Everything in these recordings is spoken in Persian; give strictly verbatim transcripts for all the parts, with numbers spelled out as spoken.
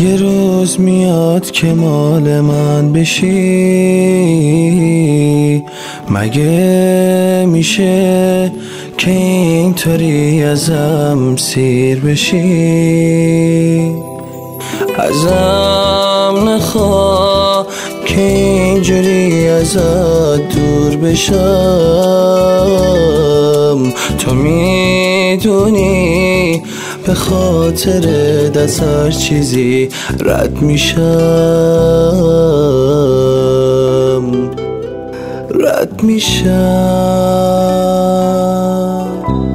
یه روز میاد که مال من بشی، مگه میشه که اینطوری ازم سیر بشی؟ ازم نخوا که اینجوری ازت دور بشم. تو میدونی به خاطر دست هر چیزی رد میشم، رد میشم.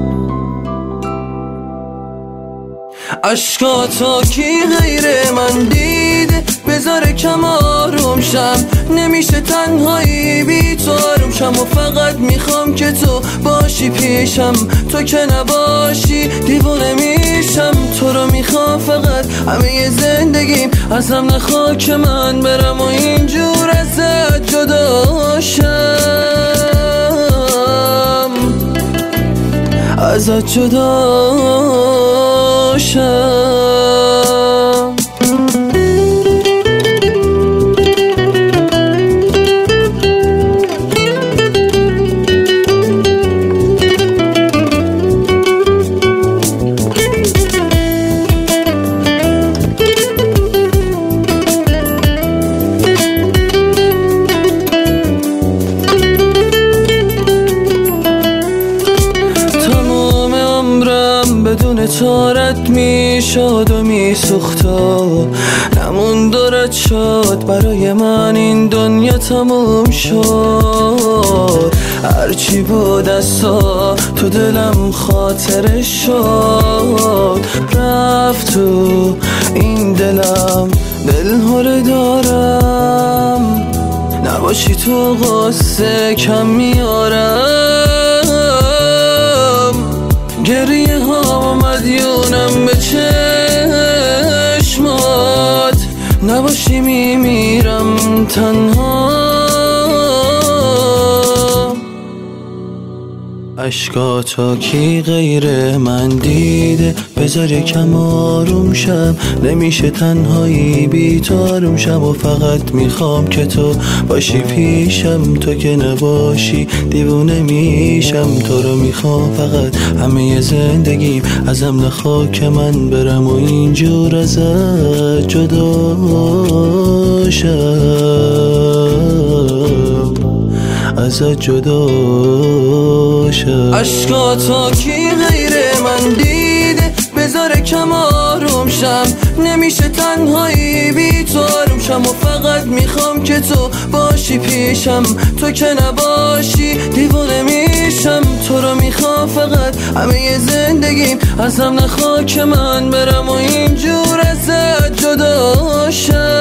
عشقاتو کی غیر من دیده؟ بذار کم آروم شم، نمیشه تنهایی بی تو آروم شم. و فقط میخوام که تو باشی پیشم، تو که نباشی دیوونه میشم. تو رو میخوام فقط همه زندگیم، ازم نخوا که من برم و اینجور ازت جدا شم، ازت جدا شم. بدون تو رد میشد و میسوخت و نمون دارد شد. برای من این دنیا تموم شد. هرچی بود از تو تو دلم خاطرش شد. رفت تو این دلم دلهره دارم، نباشی تو غصه کم میارم. گریه ها مدیونم به چشمات، نباشی میمیرم تنها. عشقاتو کی غیر من دیده؟ بذار کم آروم شم، نمیشه تنهایی بی تو آروم شم. و فقط میخوام که تو باشی پیشم، تو که نباشی دیوونه میشم. تو رو میخوام فقط همه زندگیم، ازم نخوا که من برم و اینجور ازت جدا شم، ازت جدا شم. عشقاتو کی غیر من دیده؟ بذار کم آروم شم، نمیشه تنهایی بی تو آروم شم. و فقط میخوام که تو باشی پیشم، تو که نباشی دیوونه میشم. تو رو میخوام فقط همه زندگیم، ازم نخوا که من برم و اینجور ازت جدا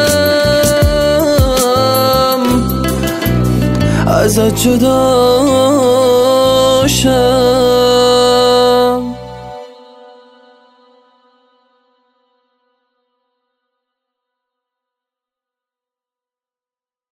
شم، ازت جدا شم.